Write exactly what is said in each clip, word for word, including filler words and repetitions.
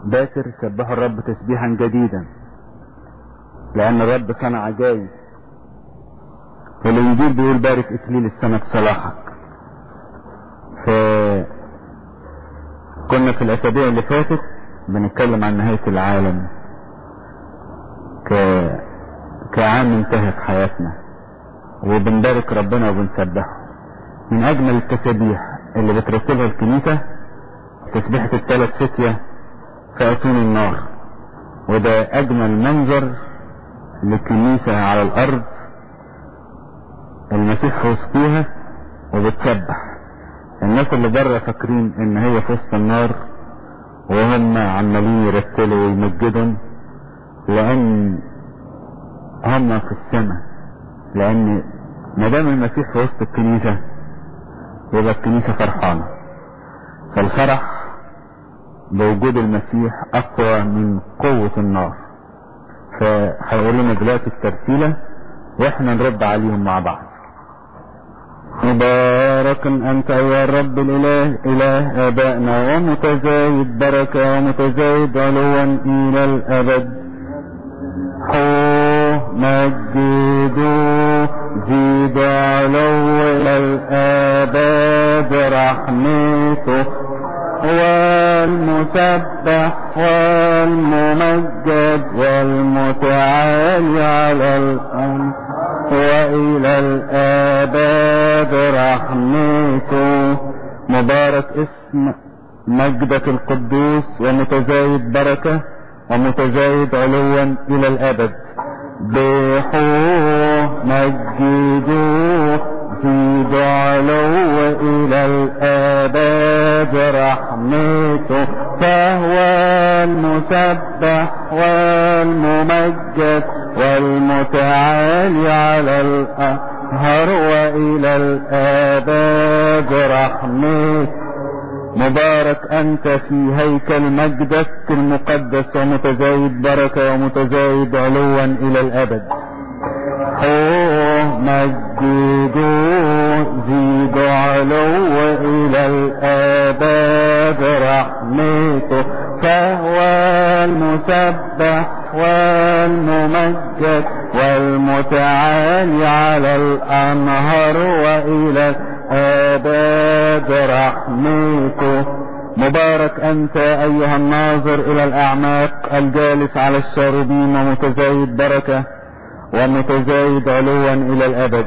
باكر سبحوا الرب تسبيحا جديدا، لأن الرب صنع عجائب. والإنجيل بيقول بارك إكليل السنة بصلاحك. فكنا في الأسابيع اللي فاتت بنتكلم عن نهاية العالم ك... كعام انتهى في حياتنا، وبنبارك ربنا وبنسبحه. من أجمل التسابيح اللي بترتبها الكنيسة تسبيحة الثلاث فتية في أتون النار، وده أجمل منظر للكنيسة على الأرض، المسيح في وسطيها وبتسبح. الناس اللي بره فاكرين ان هي في وسط النار وهم عمالين يرتلوا ويمجدهم، لان هم في السماء. لان ما دام المسيح في وسط الكنيسة يبقى الكنيسة فرحانة. فالفرح بوجود المسيح اقوى من قوة النار. فهيقول لنا دلوقتي الترتيلة واحنا نرد عليهم مع بعض. مبارك أنت يا رب الإله إله آبائنا، ومتزايد بركة ومتزايد علوا إلى الأبد. حوه مجدوا زيد علو إلى الآباد. رحمته والمسبح والممجد والمتعالي على الأرض وإلى الآباد رحمته. مبارك اسم مجدك القدوس، ومتزايد بركة ومتزايد علوا إلى الأبد. بحوه مجدوه زيد علو إلى الآباد رحمته. فهو المسبح والممجد والمتعالي على الأنهار وإلى الآباد رحمته. مبارك أنت في هيكل مجدك المقدس، ومتزايد بركة ومتزايد علوا إلى الأبد. حوه مجدوه زيد علو إلى الآباد رحمته. فهو المسبح والممجد والمتعالي على الأنهار وإلى الآباد رحمته. مبارك أنت أيها الناظر إلى الأعماق الجالس على الشاربين، ومتزايد بركة ومتزايد علوا إلى الأبد.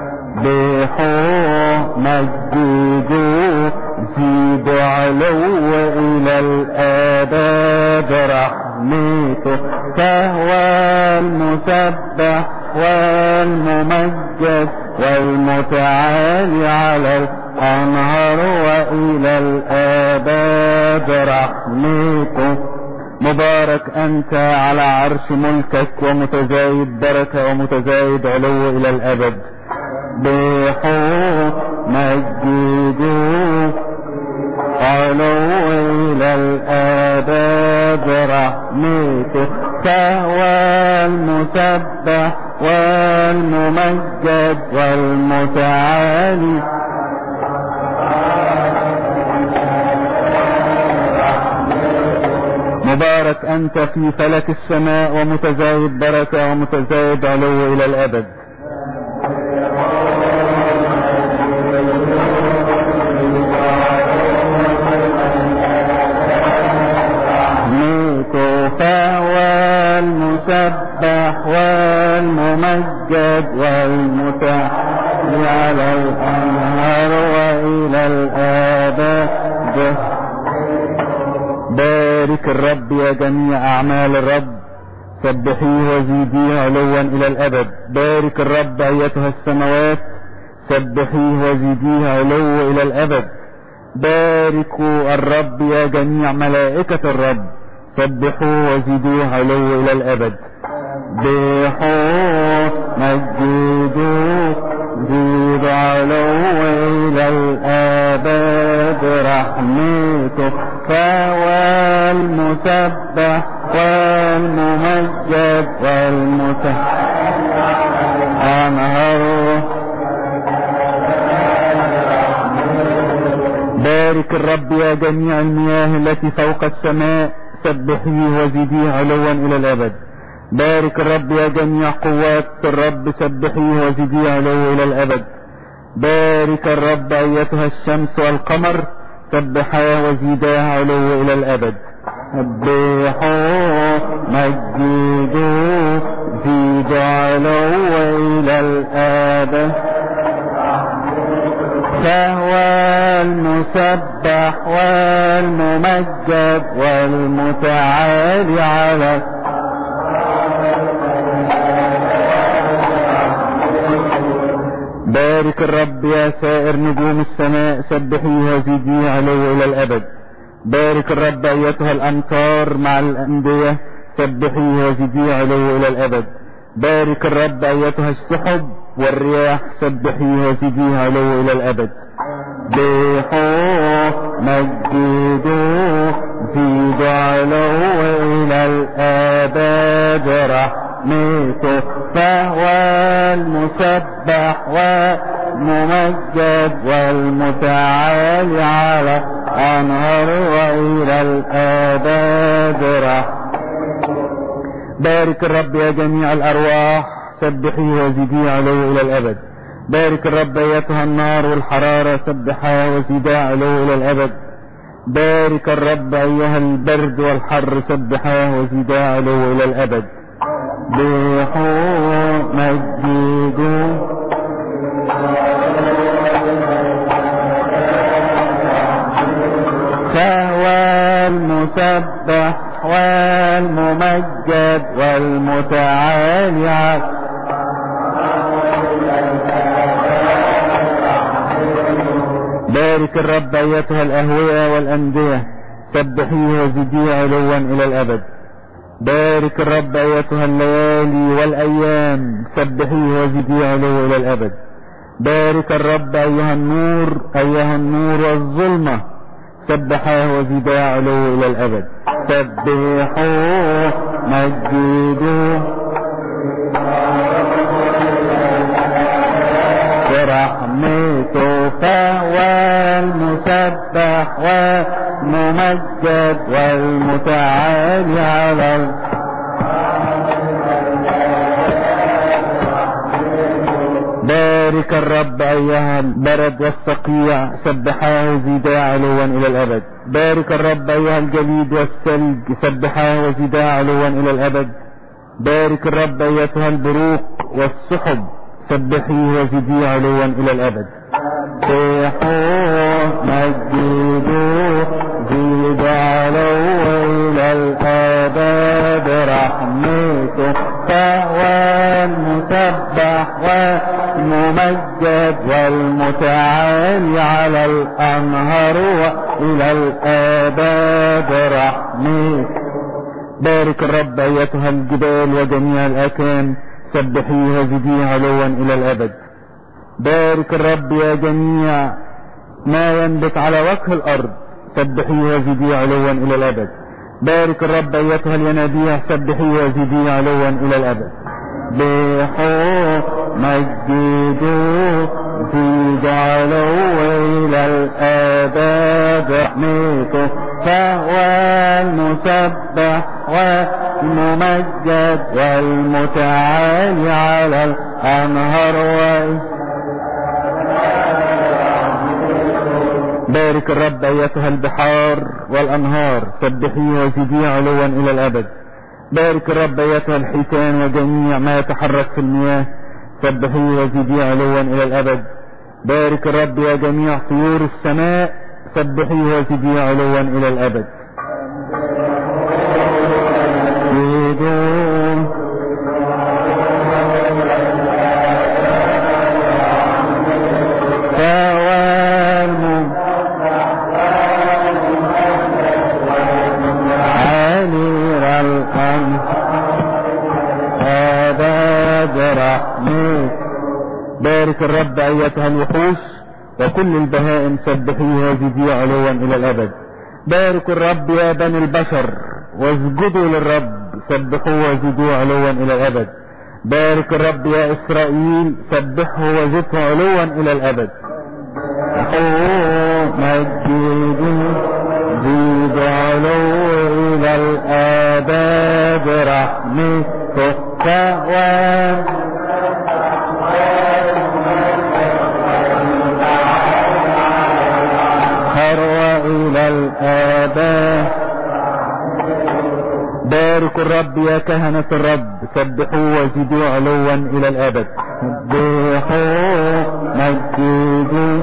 بحوه مجدوه زيد علو إلى الآباد رحمته. فهو المسبح والممجد والمتعالي على الأنهار وإلى الآباد رحمته. مبارك أنت على عرش ملكك، ومتزايد بركة ومتزايد علو إلى الأبد. بحوه مجدوه علو إلى الآباد رحمته. فهو المسبح والممجد والمتعالي. مبارك أنت في فلك السماء، ومتزايد بركة ومتزايد علو إلى الأبد. فهو المسبح والممجد والمتعالي على الأنهار وإلى الآباد. بارك الرب يا جميع أعمال الرب، سبحيه وزيديه علوا إلى الأبد. بارك الرب أيتها السماوات، سبحيه وزيديه علوا إلى الأبد. باركوا الرب يا جميع ملائكة الرب، سبحوه وزيدوه علو إلى الأبد. بحوه مجدوه زيد علو إلى الآباد رحمته. فهو المسبح والممجد والمتعالي أنهاره. بارك الرب يا جميع المياه التي فوق السماء، سبحيه وزديه علوا إلى الأبد. بارك الرب يا جميع قوات الرب، سبحيه وزديه علوا إلى الأبد. بارك الرب أيتها الشمس والقمر، سبحاه وزداه علوا إلى الأبد. سبحوا مجدوا زيدوا علوا إلى الأبد. فهو المسبح والممجد والمتعالي على. بارك الرب يا سائر نجوم السماء، سبحيه وزديه علوا إلى الأبد. بارك الرب أيتها الأمطار مع الأنبياء، سبحيه وزديه علوا إلى الأبد. بارك الرب أيتها السحب والرياح، سبحيه وزديه علوا إلى الأبد. سبحوا مجدوا زيدوا علوا إلى الأبد. رحمته فهو المسبح والممجد والمتعالي على أنهار وإلى الأبد. بارك الرب يا جميع الأرواح، سبحيه وزديه علوا إلى الأبد. بارك الرب أيتها النار والحرارة، سبحاه وزداه علوا إلى الأبد. بارك الرب أيها البرد والحر، سبحاه وزداه علوا إلى الأبد. سبحوا مجدوا فهو المسبح والممجد والمتعالي على. بارك الرب أيتها الأهوية والأندية، سبحيه وزديه علوا إلى الأبد. بارك الرب أيتها الليالي والأيام، سبحيه وزديه علوا إلى الأبد. بارك الرب أيها النور أيها النور والظلمة، سبحاه وزداه علوا إلى الأبد. سبحوه مجدوه برحمته، فهو المسبح والممجد والمتعالي على ال... بارك الرب أيها البرد والصقيع، سبحاه وزداه علوا إلى الأبد. بارك الرب أيها الجليد والثلج، سبحاه وزداه علوا إلى الأبد. بارك الرب أيتها البروق والسحب، سبحيه وزديه علوا إلى الأبد. سبحوه مجدوه زيد علوا إلى الأبد. رحمته فهو المسبح والممجد والمتعالي على الأنهار وإلى الأبد. رحمته. بارك الرب أيتها الجبال وجميع الأكام، سبحيه وزديه علوا إلى الأبد. بارك الرب يا جميع ما ينبت على وجه الأرض، سبحيه وزديه علوا إلى الأبد. بارك الرب أيتها الينابيع، سبحيه وزديه علوا إلى الأبد. سبحوه مجدوه زيد علوا إلى الأبد. رحمته فهو المسبح والممجد والمتعالي على الأنهار و... بارك الرب أيتها البحار والأنهار، سبحيه وزديه علوا إلى الأبد. بارك الرب أيتها الحيتان وجميع ما يتحرك في المياه، سبحيه وزديه علوا إلى الأبد. بارك الرب يا جميع طيور السماء، سبحيه وزديه علوا إلى الأبد. بارك الرب أيتها الوحوش وكل البهائم، سبحيه وزديه علوا إلى الأبد. بارك الرب يا بني البشر واسجدوا للرب، سبحوه وزدوه علوا إلى الأبد. بارك الرب يا إسرائيل، سبحه وزده علوا إلى الأبد. مجدوا زيد علوا إلى الأبد. الآباد رحمته فوان وإلى الآباد. باركوا الرب يا كهنة الرب، سبحوا وزدوا علوا إلى الأبد. سبحوا مجدوا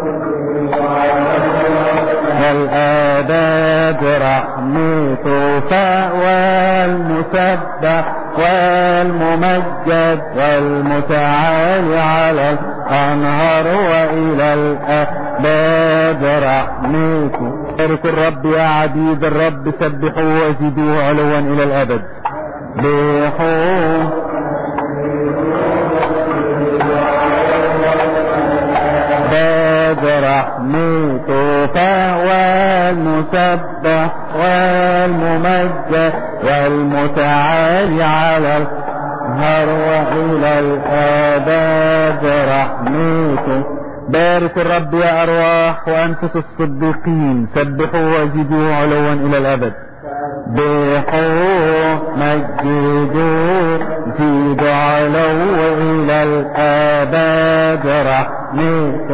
والآباد رحمته والمسبح والممجد والمتعالي على الأنهار وإلى الأبد رحمته. باركوا الرب يا عبيد الرب، سبحوا وزدوا علوا إلى الأبد. سبحوا رحمته فهو المسبح والممجد والمتعالي على النهر وإلى الآباد رحمته. بارك الرب يا أرواح وأنفس الصديقين، سبحوا وزدوا علوا إلى الأبد. سبحوا مجدوا زيدوا علوا إلى الآباد رحمته.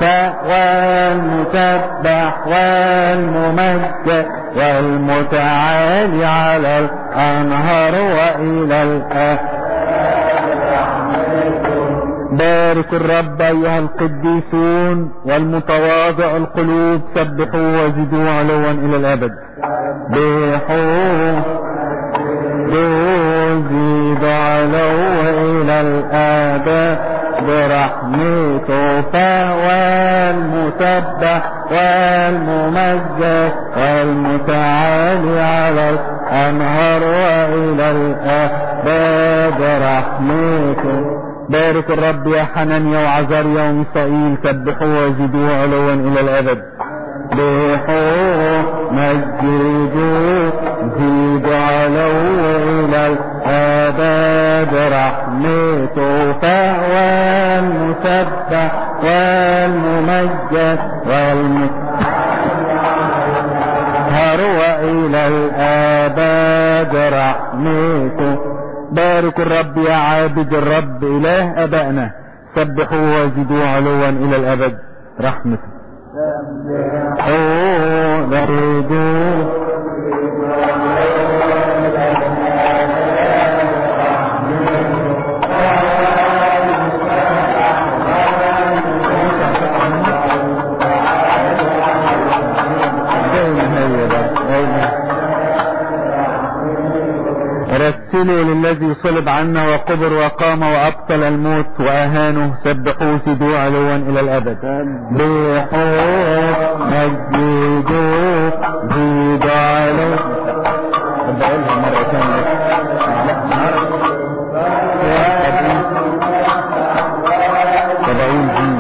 والمسبح والممجد والمتعالي على الأنهار وإلى الآباد رحمته. بارك الرب أيها القديسون والمتواضع القلوب، سبحوا وزدوا علوا إلى الأبد. سبحوا وزدوا علوا إلى الآباد برحمته. فهو المسبح والممجد والمتعالي على الأنهار وإلى الآباد رحمته. بارك الرب يا حنانيا وعزاريا وميسائيل، سبحوا وزدوا علوا إلى الأبد. سبحوا مجدوا زيدوا علوا إلى الآباد رحمته. فهو المسبح والممجد والمطهر وإلى الآباد رحمته. بارك الرب يا عابد الرب إله أبائنا، سبحوا وزدوا علوا إلى الأبد رحمته. رتلوا للذي صلب عنا وقبر وقام وأبطل الموت وأهانه، سبحوا زدوا علوا إلى الأبد. سبحوا مجدوا زدوا علوا. بقولها مرة ثانية. سبعين جيل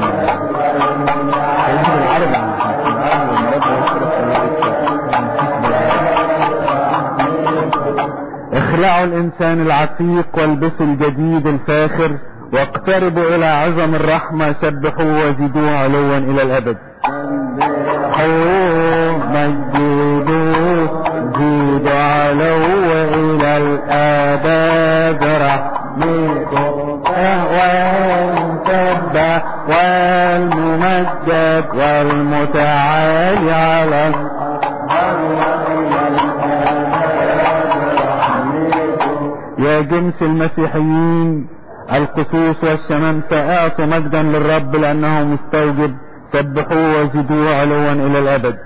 اخلعوا الانسان العتيق والبسوا الجديد الفاخر، واقتربوا الى عظم الرحمة، سبحوا وزدوا علوا الى الابد. سبحوا مجدوا زدوا علوا الى الابد رحمته. فهو المسبح والممجد والمتعالي على يا جنس المسيحيين القصوص والشمامسة، اعطوا مجدا للرب لأنه مستوجب، سبحوا وزدوا علوا إلى الأبد.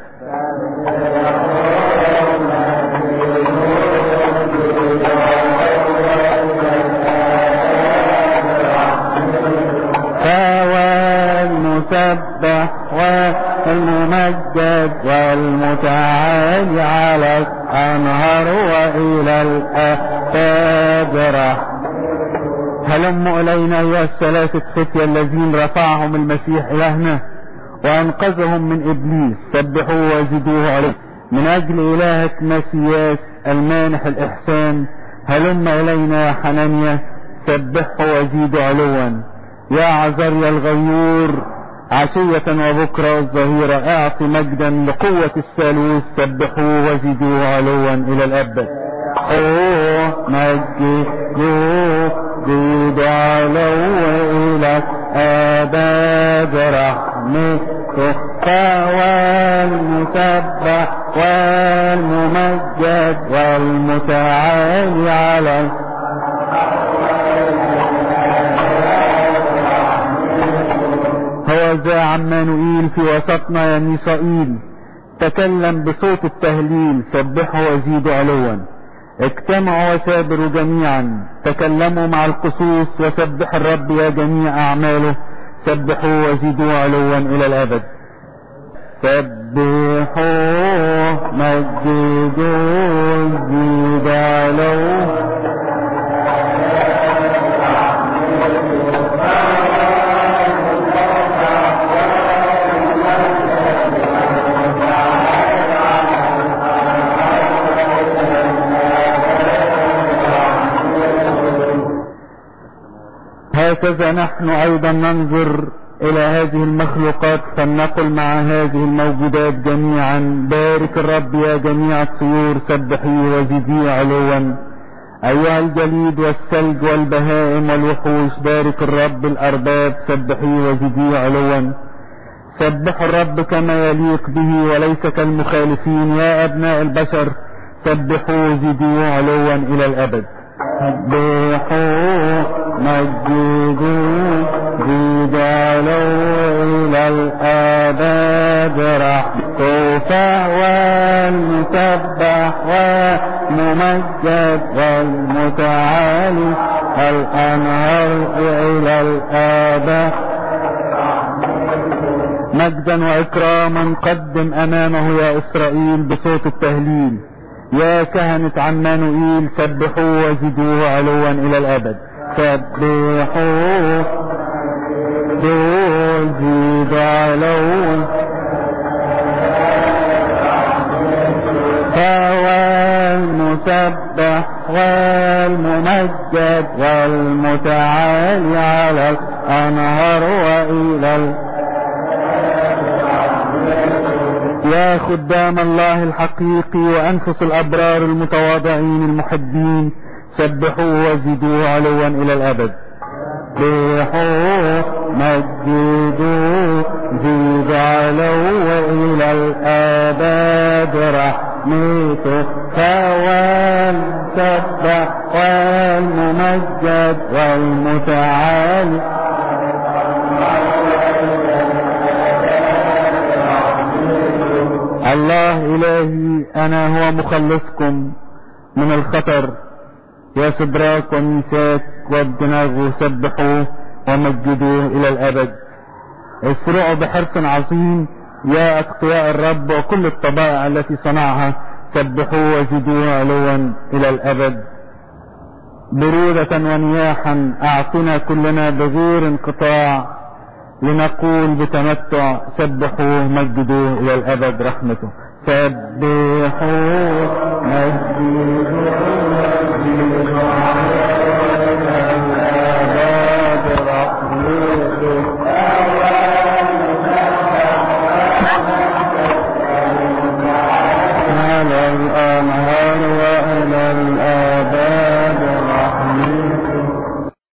فهو المسبح والممجد والمتعالي على الأنهار وإلى الآباد رحمته. هلموا إلينا أيها الثلاثة فتية الذين رفعهم المسيح إلهنا وأنقذهم من إبليس، سبحوا وزدوه عليه. من أجل إلهك مسياس المانح الإحسان، هلم إلينا يا حنانيا، سبحوا وزيدوا علوا. يا عزاريا الغيور عشية وبكرة والظهيرة اعط مجدا لقوة الثالوث، سبحوه وزدوه علوا الى الابد. اوه مجدوه زيد علوا الى الابد، رحمته والمسبح والممجد والمتعالي على هو ذا عمانوئيل في وسطنا يا ميسائيل، تكلم بصوت التهليل، سبحوا وزيدوا علوا. اجتمعوا وسابروا جميعا، تكلموا مع القصوص، وسبح الرب يا جميع اعماله، سبحوا وزيدوا علوا الى الابد. سبحوا مجدوا زيد علوا هكذا نحن ايضا ننظر الى هذه المخلوقات، فلنقل مع هذه الموجودات جميعا بارك الرب يا جميع الطيور، سبحيه وزديه علوا. ايها الجليد والثلج والبهائم والوحوش، بارك الرب الارباب، سبحيه وزديه علوا. سبحوا الرب كما يليق به وليس كالمخالفين، يا ابناء البشر سبحوا وزدوه علوا الى الابد. سبحوا مجدوا زيد علوا الى الابد، رحمته فهو المسبح والممجد والمتعالي الانهار الى الابد. مجدا واكراما قدم امامه يا اسرائيل بصوت التهليل، يا كهنة عمانوئيل سبحوا وزدوه علوا الى الابد. سبحوا وزد علوا، فهو المسبح والممجد والمتعالي على الانهار والى الابد. يا خدام الله الحقيقي وانفس الابرار المتواضعين المحبين، سبحوا وزدوه علوا الى الابد. سبحوا مجدوا زيد علوا الى الابد، رحمته فهو المسبح والممجد والمتعالي. الله إلهي أنا هو مخلصكم من الخطر، يا سدراك وميثاك وابدناغو سبحوه ومجدوه إلى الأبد. اسرعوا بحرص عظيم يا أتقياء الرب وكل الطبائع التي صنعها، سبحوه وزدوه علوا إلى الأبد. برودة ونياحا أعطنا كلنا بغير انقطاع، لنقول بتمتع سبحوه مجدوه الى الابد، رحمته. سبحوه مجدوه